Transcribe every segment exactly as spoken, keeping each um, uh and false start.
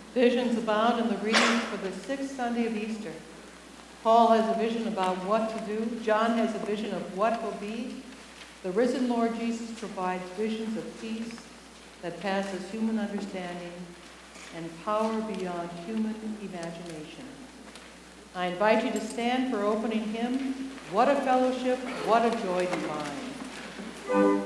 Visions abound in the readings for the sixth Sunday of Easter. Paul has a vision about what to do. John has a vision of what will be. The risen Lord Jesus provides visions of peace that passes human understanding and power beyond human imagination. I invite you to stand for opening hymn, What a Fellowship, What a Joy Divine.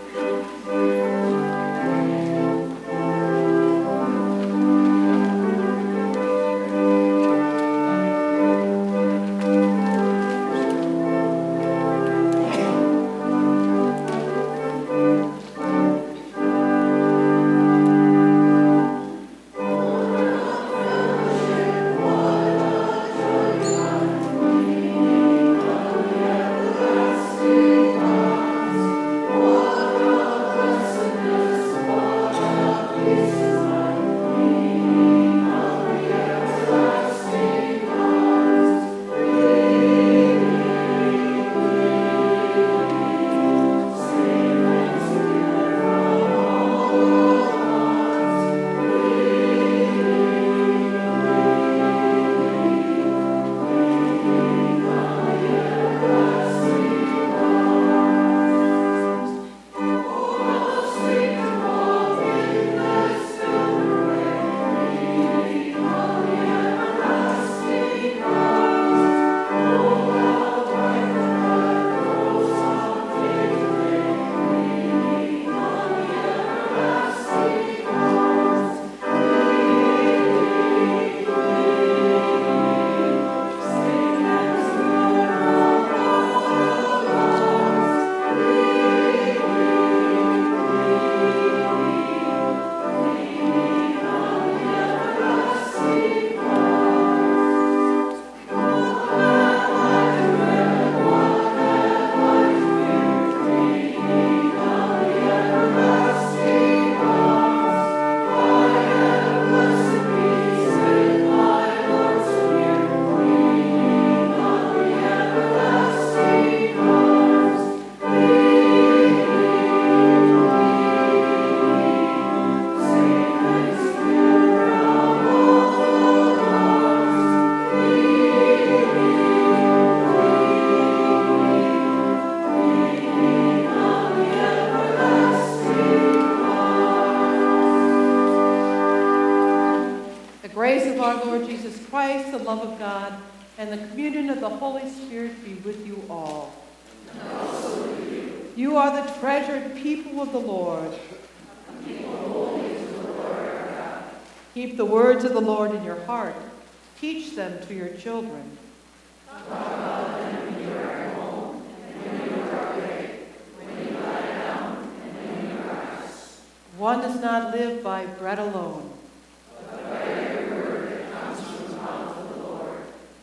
The love of God and the communion of the Holy Spirit be with you all. And also with you. You are the treasured people of the Lord. Keep holy to the Lord our God. Keep the words of the Lord in your heart. Teach them to your children. Talk about them when you are at home and when you are awake, when you lie down and when you rise. One does not live by bread alone. But by every word that comes from the mouth of the Lord.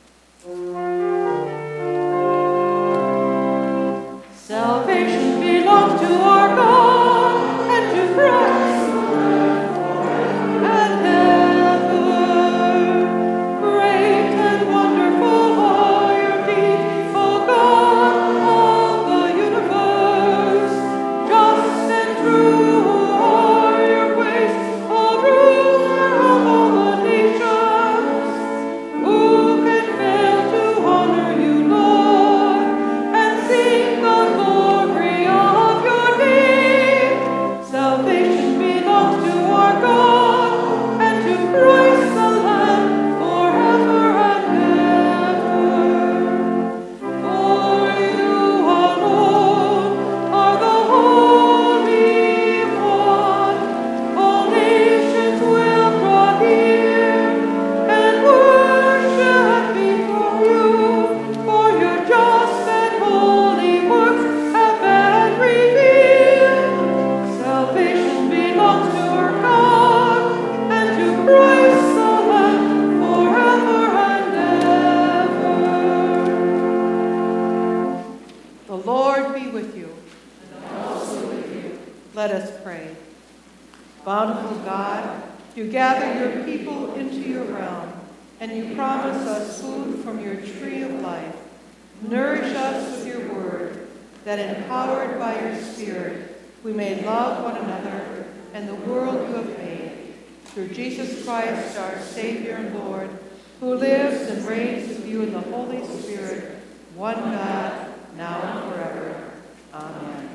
Salvation belongs to our God and to Christ and ever. Great and wonderful are your deeds, O God of the universe. Just and true are your ways, O ruler of all the nations. Who can fail to honor you, Lord, and sing the glory of your name? Salvation belongs to our God and to Christ the Lamb forever and ever. For you alone are the Holy One. All nations will draw near and worship before you, for your just and holy works have been revealed. Salvation belongs to our God and to Christ the Lamb forever and ever. The Lord be with you. And also with you. Let us pray. Bountiful God, you gather your people into your realm, and you promise us food from your tree of life. Nourish us with your word, that empowered by your Spirit, we may love one another and the world you have made. through Jesus Christ, our Savior and Lord, who lives and reigns with you in the Holy Spirit, one God, now and forever. Amen.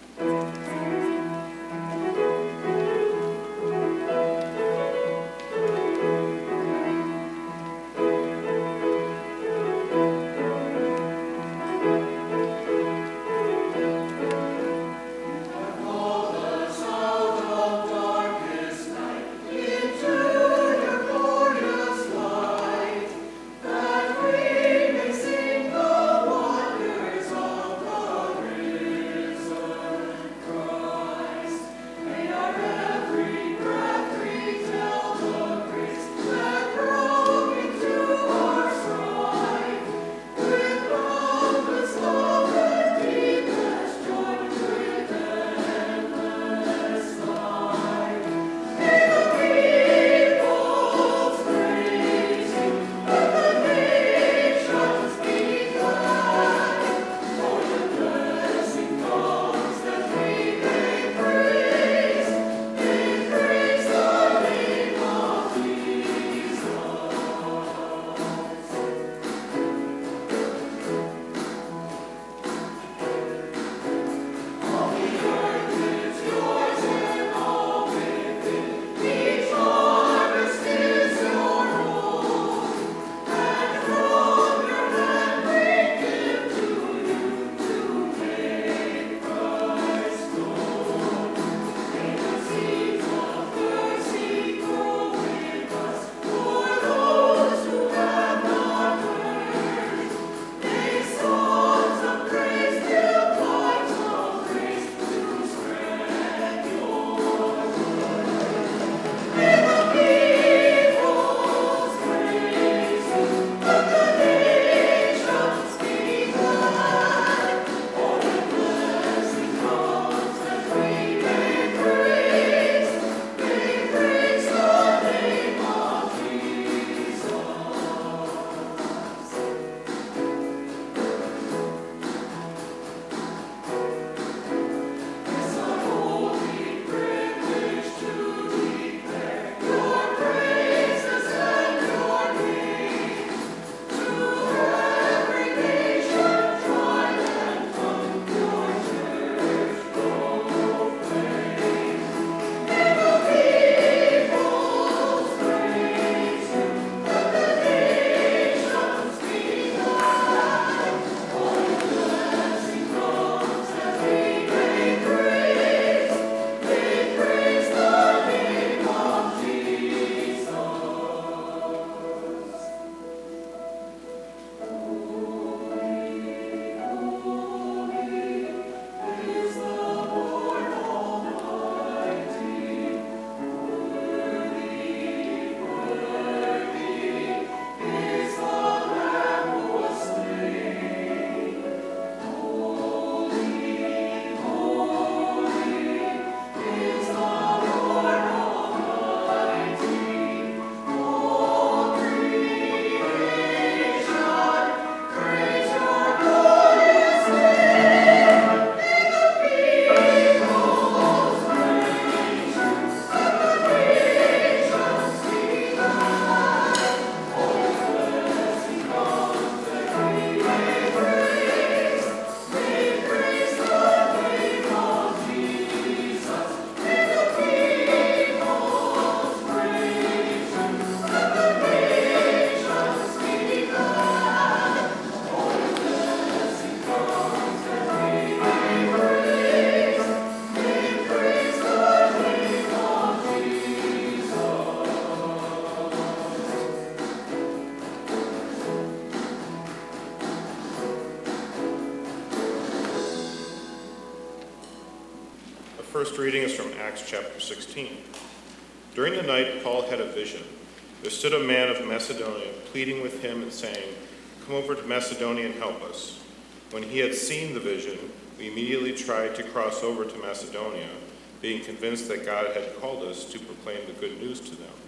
first reading is from Acts chapter sixteen. During the night, Paul had a vision. There stood a man of Macedonia, pleading with him and saying, "Come over to Macedonia and help us." When he had seen the vision, we immediately tried to cross over to Macedonia, being convinced that God had called us to proclaim the good news to them.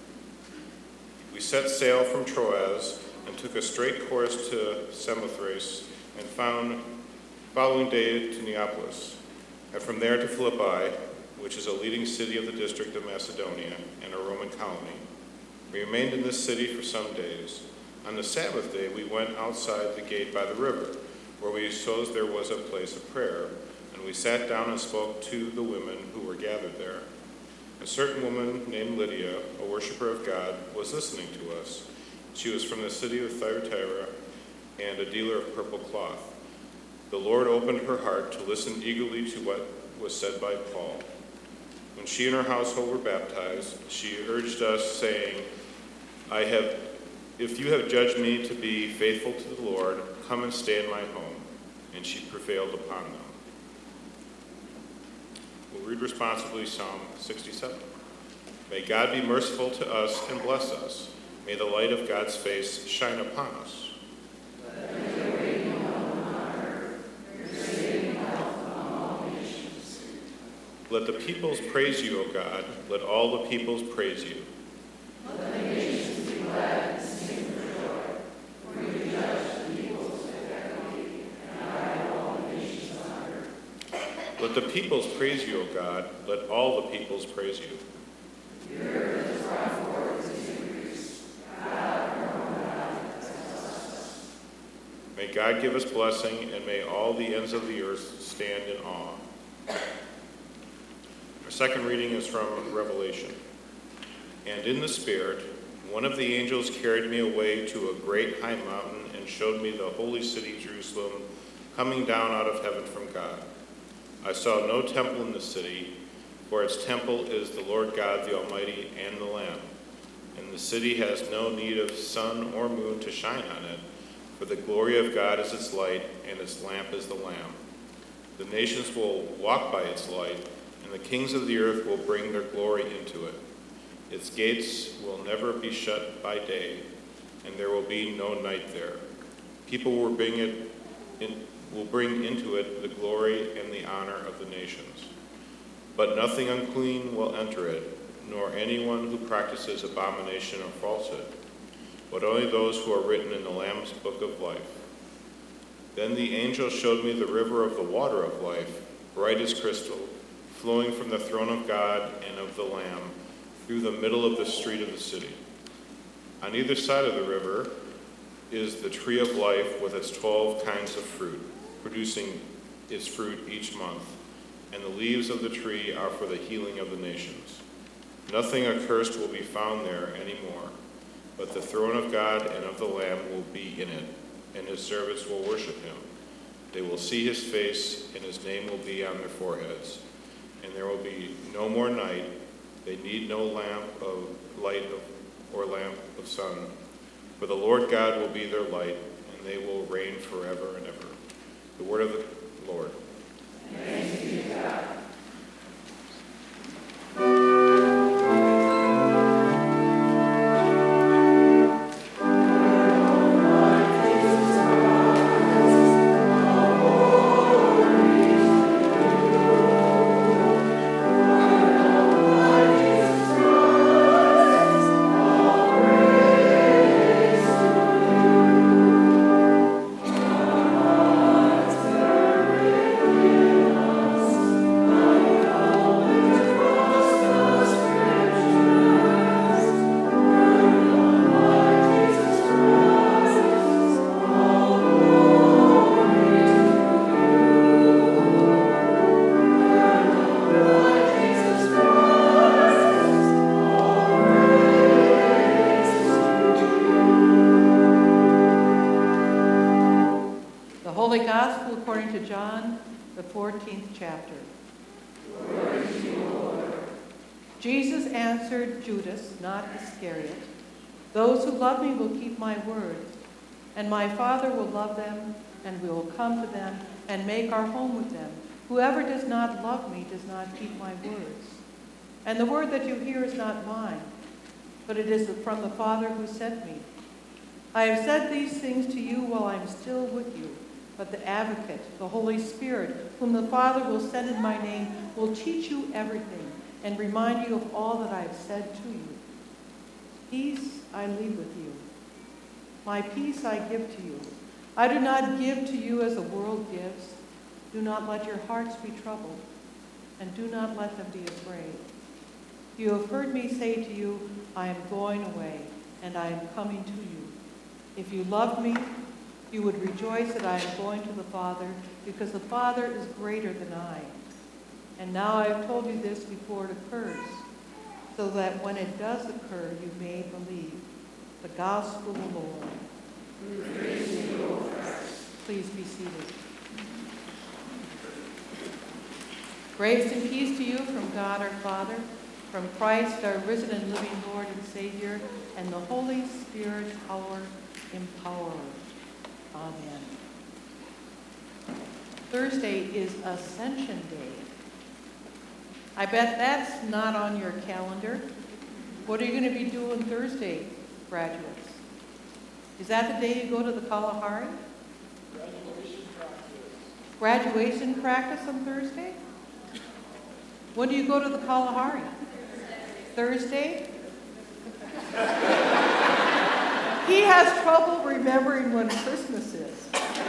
We set sail from Troas and took a straight course to Samothrace and found following day to Neapolis, and from there to Philippi, which is a leading city of the district of Macedonia and a Roman colony. We remained in this city for some days. On the Sabbath day, we went outside the gate by the river, where we supposed there was a place of prayer, and we sat down and spoke to the women who were gathered there. A certain woman named Lydia, a worshiper of God, was listening to us. She was from the city of Thyatira and a dealer of purple cloth. The Lord opened her heart to listen eagerly to what was said by Paul. When she and her household were baptized, she urged us, saying, I have, if you have judged me to be faithful to the Lord, come and stay in my home. And she prevailed upon them. We'll read responsibly Psalm sixty-seven. May God be merciful to us and bless us. May the light of God's face shine upon us. Let the peoples praise you, O God. Let all the peoples praise you. Let the nations be glad and sing for joy. For you judge the peoples with equity and guide all the nations under. Let the peoples praise you, O God. Let all the peoples praise you. The earth has brought forth its increase. God, our own God, has blessed us. May God give us blessing, and may all the ends of the earth stand in awe. Our second reading is from Revelation. And in the Spirit, one of the angels carried me away to a great high mountain and showed me the holy city Jerusalem coming down out of heaven from God. I saw no temple in the city, for its temple is the Lord God the Almighty and the Lamb. And the city has no need of sun or moon to shine on it, for the glory of God is its light, and its lamp is the Lamb. The nations will walk by its light, and the kings of the earth will bring their glory into it. Its gates will never be shut by day, and there will be no night there. People will bring it in, will bring into it the glory and the honor of the nations. But nothing unclean will enter it, nor anyone who practices abomination or falsehood, but only those who are written in the Lamb's book of life. Then the angel showed me the river of the water of life, bright as crystal, flowing from the throne of God and of the Lamb through the middle of the street of the city. On either side of the river is the tree of life with its twelve kinds of fruit, producing its fruit each month, and the leaves of the tree are for the healing of the nations. Nothing accursed will be found there anymore, but the throne of God and of the Lamb will be in it, and his servants will worship him. They will see his face, and his name will be on their foreheads. And there will be no more night. They need no lamp of light of, or lamp of sun, for the Lord God will be their light, and they will reign forever and ever. The word of the Lord. Thanks be to God. Holy Gospel according to John, the fourteenth chapter. Glory to you, Lord. Jesus answered Judas, not Iscariot, "Those who love me will keep my words, and my Father will love them, and we will come to them and make our home with them. Whoever does not love me does not keep my words. And the word that you hear is not mine, but it is from the Father who sent me. I have said these things to you while I am still with you. But the Advocate, the Holy Spirit, whom the Father will send in my name, will teach you everything and remind you of all that I have said to you. Peace I leave with you. My peace I give to you. I do not give to you as the world gives. Do not let your hearts be troubled, and do not let them be afraid. You have heard me say to you, I am going away, and I am coming to you. If you loved me, you would rejoice that I am going to the Father, because the Father is greater than I. And now I have told you this before it occurs, so that when it does occur, you may believe. The gospel of the Lord. Praise to you, O Christ. Please be seated. Grace and peace to you from God our Father, from Christ our risen and living Lord and Savior, and the Holy Spirit, our empowerer. Amen. Thursday is Ascension Day. I bet that's not on your calendar. What are you going to be doing Thursday, graduates? Is that the day you go to the Kalahari? Graduation practice. Graduation practice on Thursday? When do you go to the Kalahari? Thursday? He has trouble remembering when Christmas is.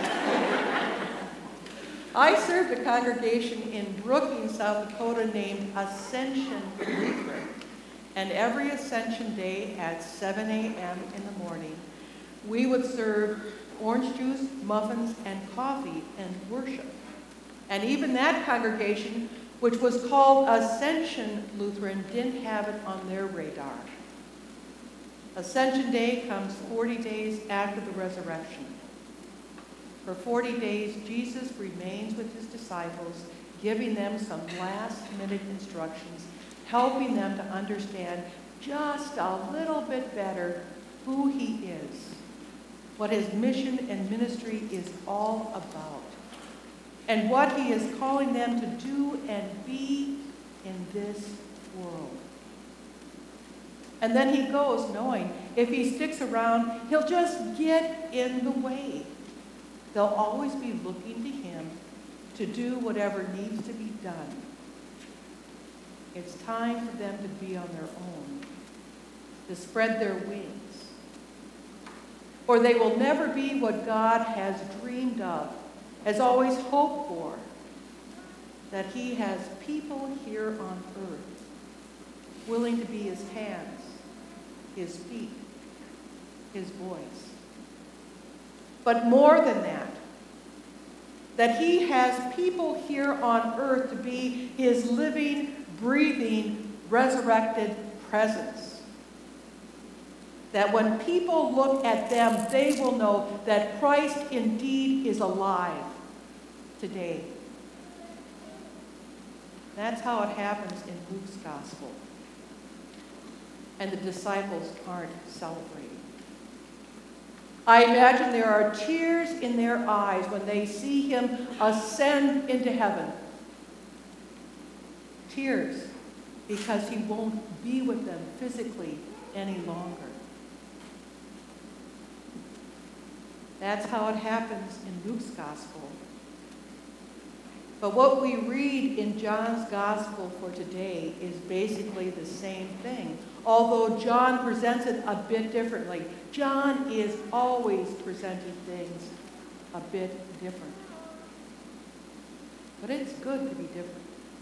I served a congregation in Brookings, South Dakota named Ascension Lutheran. And every Ascension Day at seven a.m. in the morning, we would serve orange juice, muffins, and coffee and worship. And even that congregation, which was called Ascension Lutheran, didn't have it on their radar. Ascension Day comes forty days after the resurrection. For forty days, Jesus remains with his disciples, giving them some last-minute instructions, helping them to understand just a little bit better who he is, what his mission and ministry is all about, and what he is calling them to do and be in this world. And then he goes knowing if he sticks around, he'll just get in the way. They'll always be looking to him to do whatever needs to be done. It's time for them to be on their own, to spread their wings. Or they will never be what God has dreamed of, has always hoped for, that he has people here on earth willing to be his hands, his feet, his voice. But more than that, that he has people here on earth to be his living, breathing, resurrected presence. That when people look at them, they will know that Christ indeed is alive today. That's how it happens in Luke's gospel. And the disciples aren't celebrating. I imagine there are tears in their eyes when they see him ascend into heaven. Tears because he won't be with them physically any longer. That's how it happens in Luke's gospel. But what we read in John's gospel for today is basically the same thing, although John presents it a bit differently. John is always presenting things a bit different. But it's good to be different.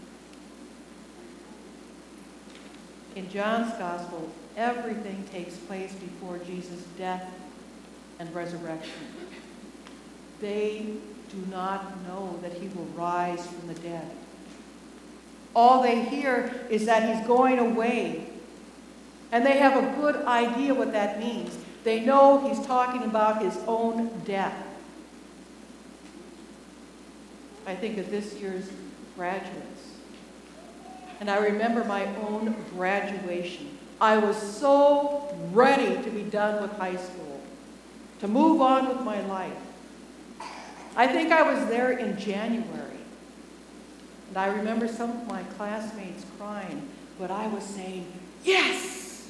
In John's gospel, everything takes place before Jesus' death and resurrection. They do not know that he will rise from the dead. All they hear is that he's going away. And they have a good idea what that means. They know he's talking about his own death. I think of this year's graduates. And I remember my own graduation. I was so ready to be done with high school, to move on with my life. I think I was there in January. And I remember some of my classmates crying, but I was saying, yes!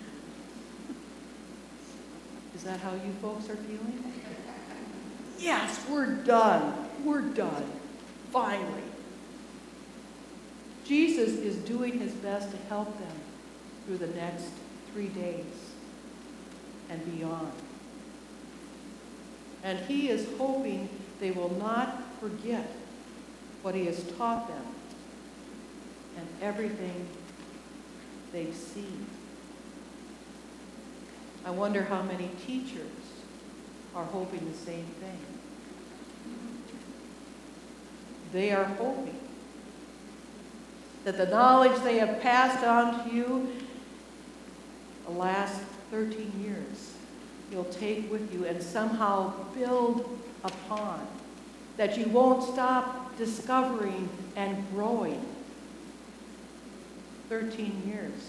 Is that how you folks are feeling? Yes, we're done. We're done. Finally. Jesus is doing his best to help them through the next three days and beyond. And he is hoping they will not forget what he has taught them and everything they've seen. I wonder how many teachers are hoping the same thing. They are hoping that the knowledge they have passed on to you the last thirteen years, you'll take with you and somehow build upon, that you won't stop discovering and growing. thirteen years.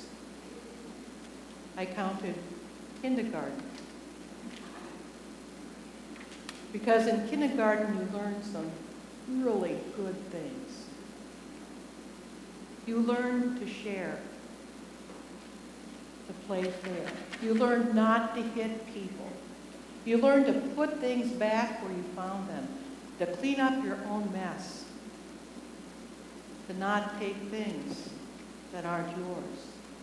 I counted kindergarten. Because in kindergarten you learn some really good things. You learn to share, to play fair. You learn not to hit people. You learn to put things back where you found them, to clean up your own mess, to not take things that aren't yours,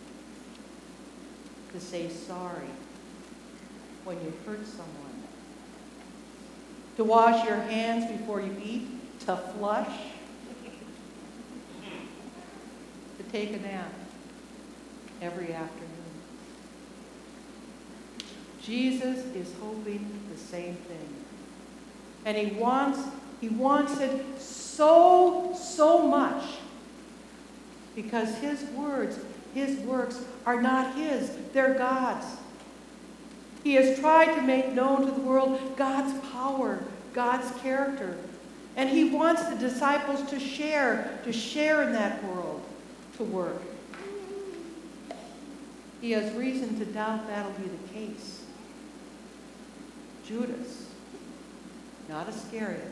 to say sorry when you hurt someone, to wash your hands before you eat, to flush, to take a nap every afternoon. Jesus is hoping the same thing. And he wants, he wants it so, so much, because his words, his works are not his, they're God's. He has tried to make known to the world God's power, God's character. And he wants the disciples to share, to share in that world, to work. He has reason to doubt that'll be the case. Judas, not Iscariot,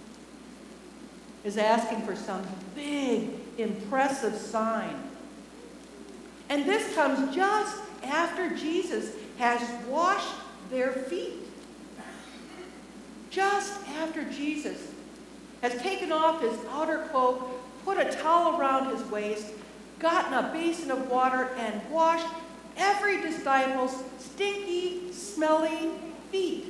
is asking for some big, impressive sign. And this comes just after Jesus has washed their feet. Just after Jesus has taken off his outer cloak, put a towel around his waist, gotten a basin of water, and washed every disciple's stinky, smelly feet.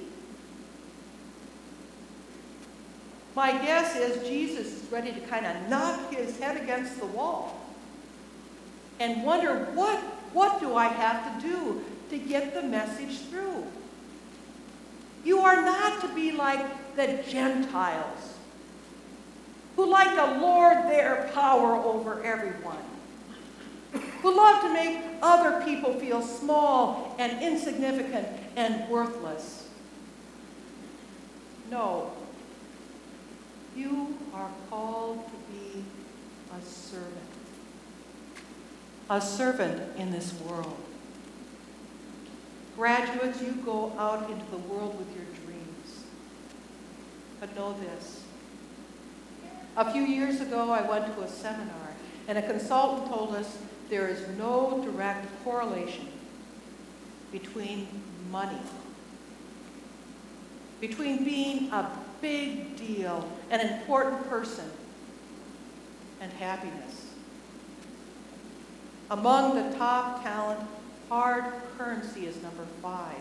My guess is Jesus is ready to kind of knock his head against the wall and wonder, what, what do I have to do to get the message through? You are not to be like the Gentiles, who like to lord their power over everyone, who love to make other people feel small and insignificant and worthless. No. You are called to be a servant. A servant in this world. Graduates, you go out into the world with your dreams. But know this. A few years ago, I went to a seminar, and a consultant told us there is no direct correlation between money, between being a big deal, an important person, and happiness. Among the top talent, hard currency is number five.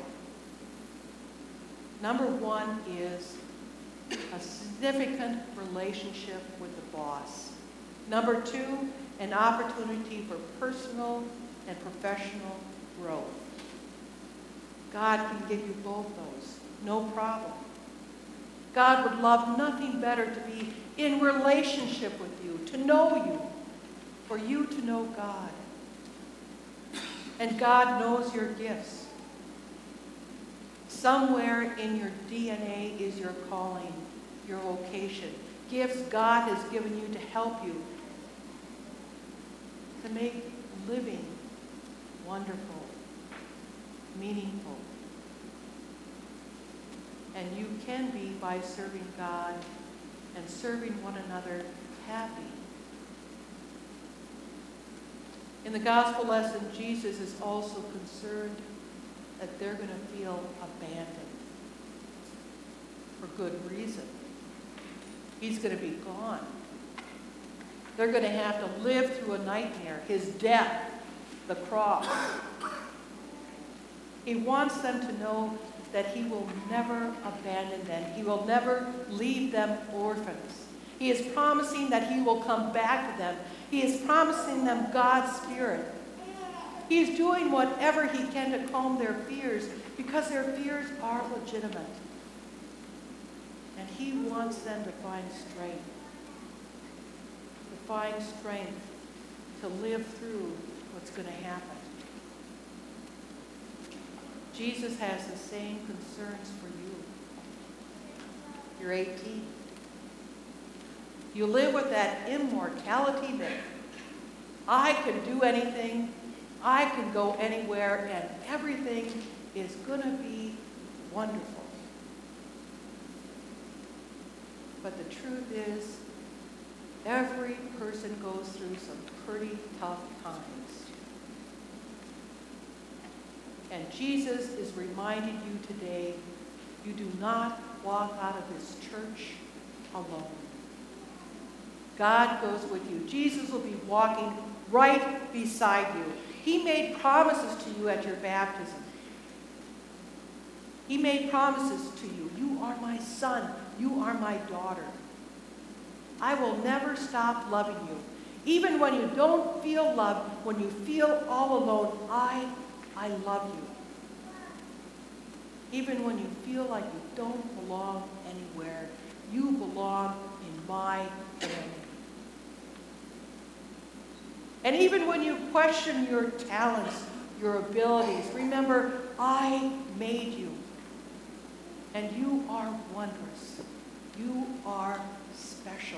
Number one is a significant relationship with the boss. Number two, an opportunity for personal and professional growth. God can give you both those, no problem. God would love nothing better to be in relationship with you, to know you, for you to know God. And God knows your gifts. Somewhere in your D N A is your calling, your vocation, gifts God has given you to help you to make living wonderful, meaningful. And you can be, by serving God and serving one another, happy. In the gospel lesson, Jesus is also concerned that they're going to feel abandoned for good reason. He's going to be gone. They're going to have to live through a nightmare, his death, the cross. He wants them to know that he will never abandon them. He will never leave them orphans. He is promising that he will come back to them. He is promising them God's Spirit. He is doing whatever he can to calm their fears because their fears are legitimate. And he wants them to find strength. To find strength to live through what's going to happen. Jesus has the same concerns for you. You're eighteen. You live with that immortality myth. I can do anything. I can go anywhere, and everything is going to be wonderful. But the truth is, every person goes through some pretty tough times. And Jesus is reminding you today, you do not walk out of this church alone. God goes with you. Jesus will be walking right beside you. He made promises to you at your baptism. He made promises to you. You are my son. You are my daughter. I will never stop loving you. Even when you don't feel loved, when you feel all alone, I, I love you. Even when you feel like you don't belong anywhere, you belong in my family. And even when you question your talents, your abilities, remember, I made you. And you are wondrous. You are special.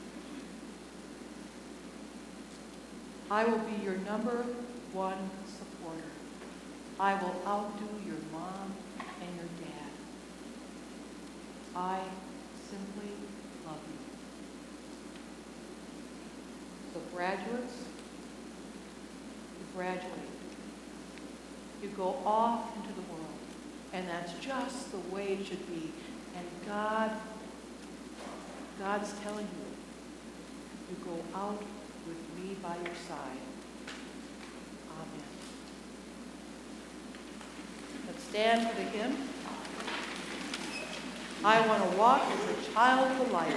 I will be your number one supporter. I will outdo your mom and your dad. I simply love you. So graduates, you graduate. You go off into the world. And that's just the way it should be. And God, God's telling you, you go out with me by your side. Amen. Let's stand for the hymn. I want to walk as a child of the light.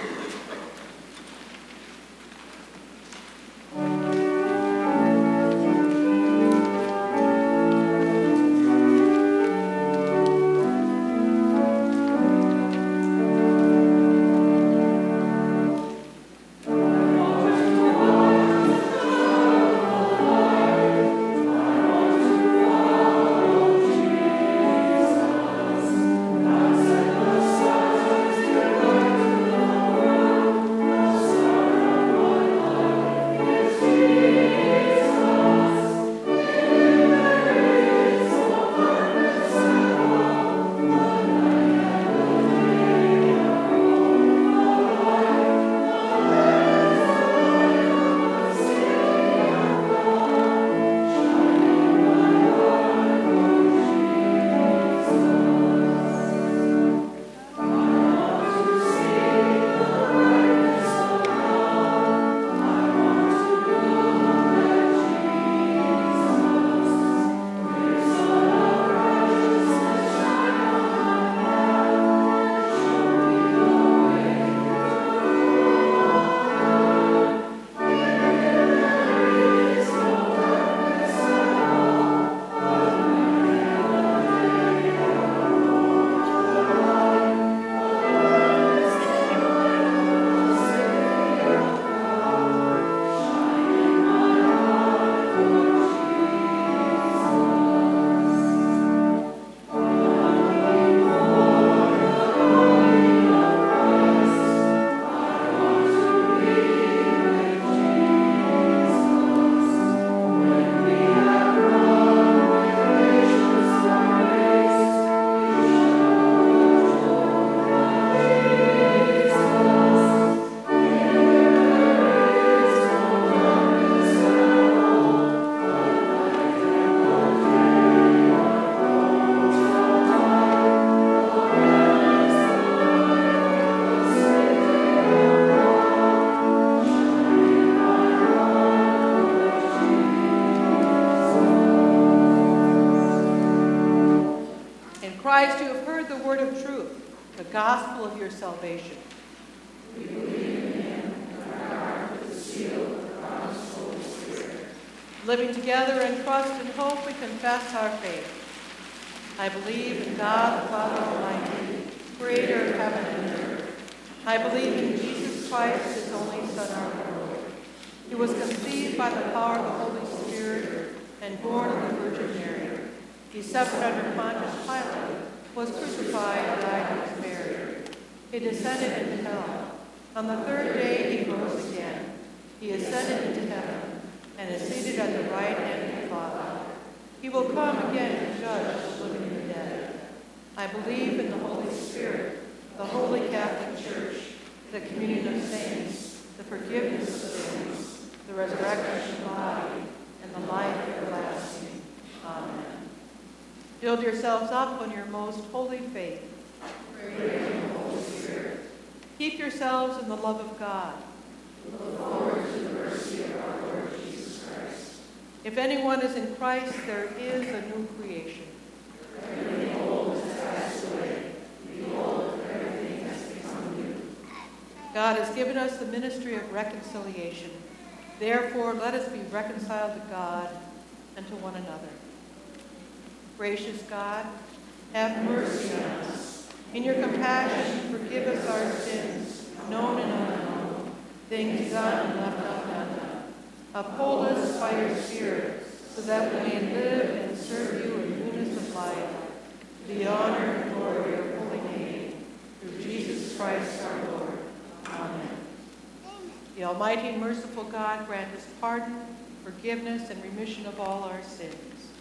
Christ, you have heard the word of truth, the gospel of your salvation. We believe in him. Living together in trust and hope, we confess our faith. I believe in God, the Father Almighty, creator of heaven and earth. I believe in Jesus Christ, his only Son, our Lord. He was conceived by the power of the Holy Spirit and born of the Virgin Mary. He suffered under Pontius Pilate, was crucified, died, and was buried. He descended into hell. On the third day he rose again. He ascended into heaven and is seated at the right hand of the Father. He will come again to judge the living and the dead. I believe in the Holy Spirit, the Holy Catholic Church, the communion of saints, the forgiveness of sins, the resurrection of the body, and the life everlasting. Amen. Build yourselves up on your most holy faith. Pray in the Holy Spirit. Keep yourselves in the love of God. Look forward to the mercy of our Lord Jesus Christ. If anyone is in Christ, there is a new creation. Everything old has passed away. Behold, everything has become new. God has given us the ministry of reconciliation. Therefore, let us be reconciled to God and to one another. Gracious God, have mercy on us. In your compassion, forgive us our sins, known and unknown, things done and left undone. Uphold us by your Spirit, so that we may live and serve you in newness of life, to the honor and glory of your holy name, through Jesus Christ our Lord. Amen. The Almighty and merciful God grant us pardon, forgiveness, and remission of all our sins.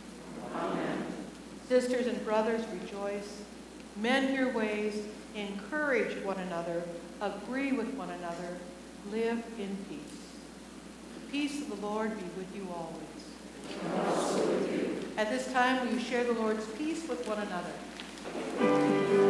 Amen. Sisters and brothers, rejoice. Mend your ways, encourage one another, agree with one another, live in peace. The peace of the Lord be with you always. And also with you. At this time, will you share the Lord's peace with one another?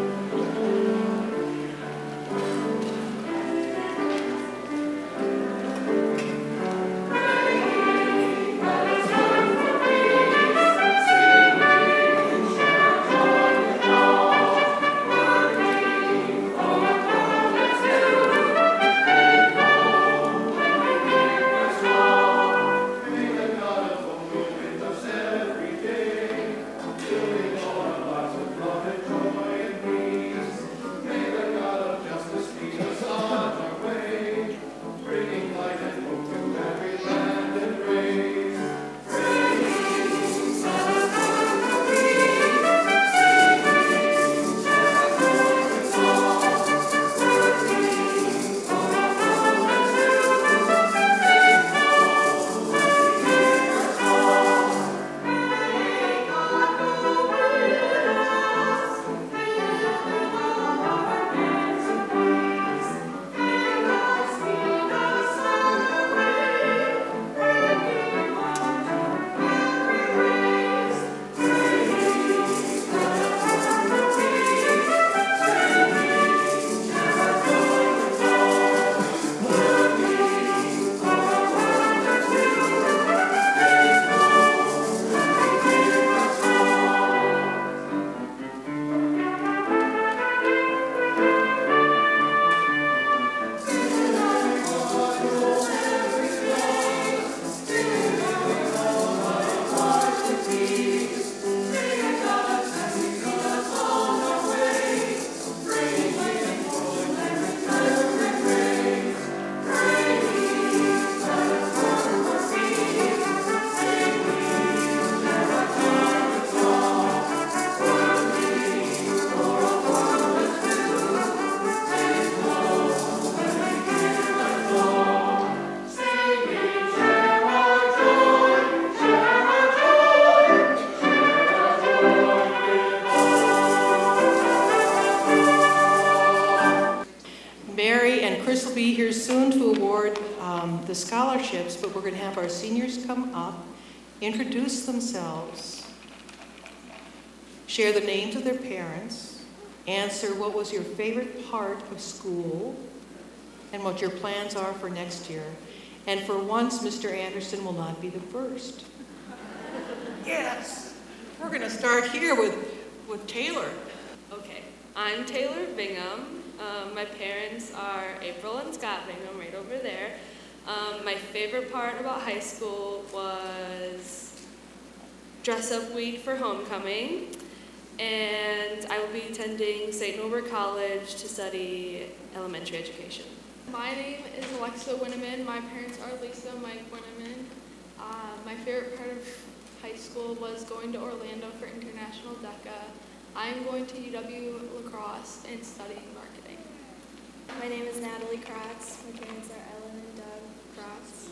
Chris will be here soon to award um, the scholarships, but we're going to have our seniors come up, introduce themselves, share the names of their parents, answer what was your favorite part of school, and what your plans are for next year. And for once, Mister Anderson will not be the first. Yes! We're going to start here with, with Taylor. Okay, I'm Taylor Bingham. Um, my parents are April and Scott Bingham, right over there. Um, my favorite part about high school was dress up week for homecoming, and I will be attending Saint Norbert College to study elementary education. My name is Alexa Winneman. My parents are Lisa and Mike Winneman. Uh, my favorite part of high school was going to Orlando for International DECA. I'm going to U W La Crosse and studying marketing. My name is Natalie Kratz. My parents are Ellen and Doug Kratz.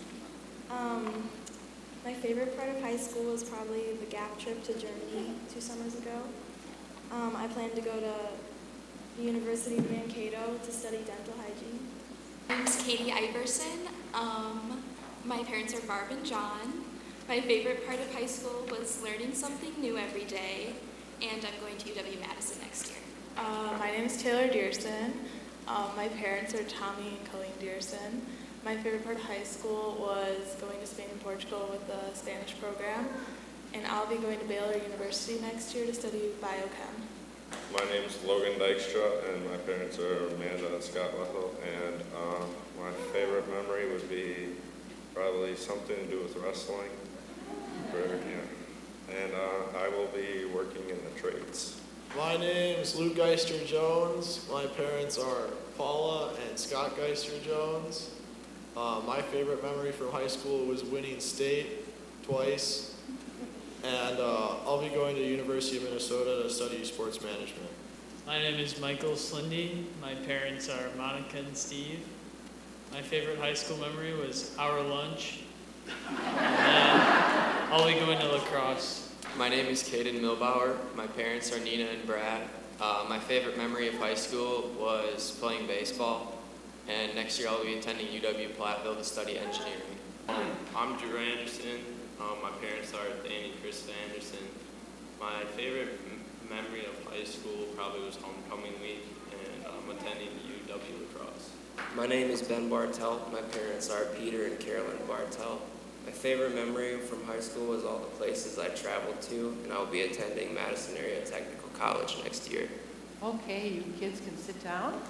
Um, my favorite part of high school was probably the gap trip to Germany two summers ago. Um, I plan to go to the University of Mankato to study dental hygiene. My name's Katie Iverson. Um, my parents are Barb and John. My favorite part of high school was learning something new every day, and I'm going to U W-Madison next year. Uh, my name is Taylor Dearson. Um, my parents are Tommy and Colleen Dearson. My favorite part of high school was going to Spain and Portugal with the Spanish program, and I'll be going to Baylor University next year to study biochem. My name is Logan Dykstra, and my parents are Amanda and Scott Wethel, and uh, my favorite memory would be probably something to do with wrestling. For, yeah. And uh, I will be working in the trades. My name is Luke Geister Jones. My parents are Paula and Scott Geister Jones. Uh, my favorite memory from high school was winning state twice. And uh, I'll be going to the University of Minnesota to study sports management. My name is Michael Slindy. My parents are Monica and Steve. My favorite high school memory was our lunch. And then I'll be going to La Crosse. My name is Caden Milbauer. My parents are Nina and Brad. Uh, my favorite memory of high school was playing baseball. And next year I'll be attending U W-Platteville to study engineering. Um, I'm Drew Anderson. Um, my parents are Danny and Krista Anderson. My favorite m- memory of high school probably was homecoming week, and I'm attending U W La Crosse. My name is Ben Bartel. My parents are Peter and Carolyn Bartel. My favorite memory from high school was all the places I traveled to, and I'll be attending Madison Area Technical College next year. Okay, you kids can sit down.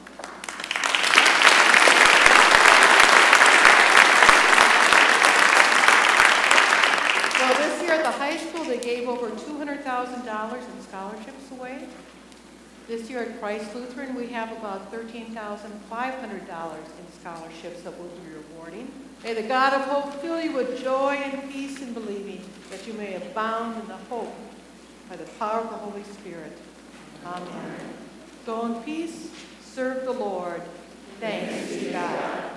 So this year at the high school, they gave over two hundred thousand dollars in scholarships away. This year at Christ Lutheran, we have about thirteen thousand five hundred dollars in scholarships that we'll be rewarding. May the God of hope fill you with joy and peace in believing, that you may abound in the hope by the power of the Holy Spirit. Amen. Go in peace, serve the Lord. Thanks be to God.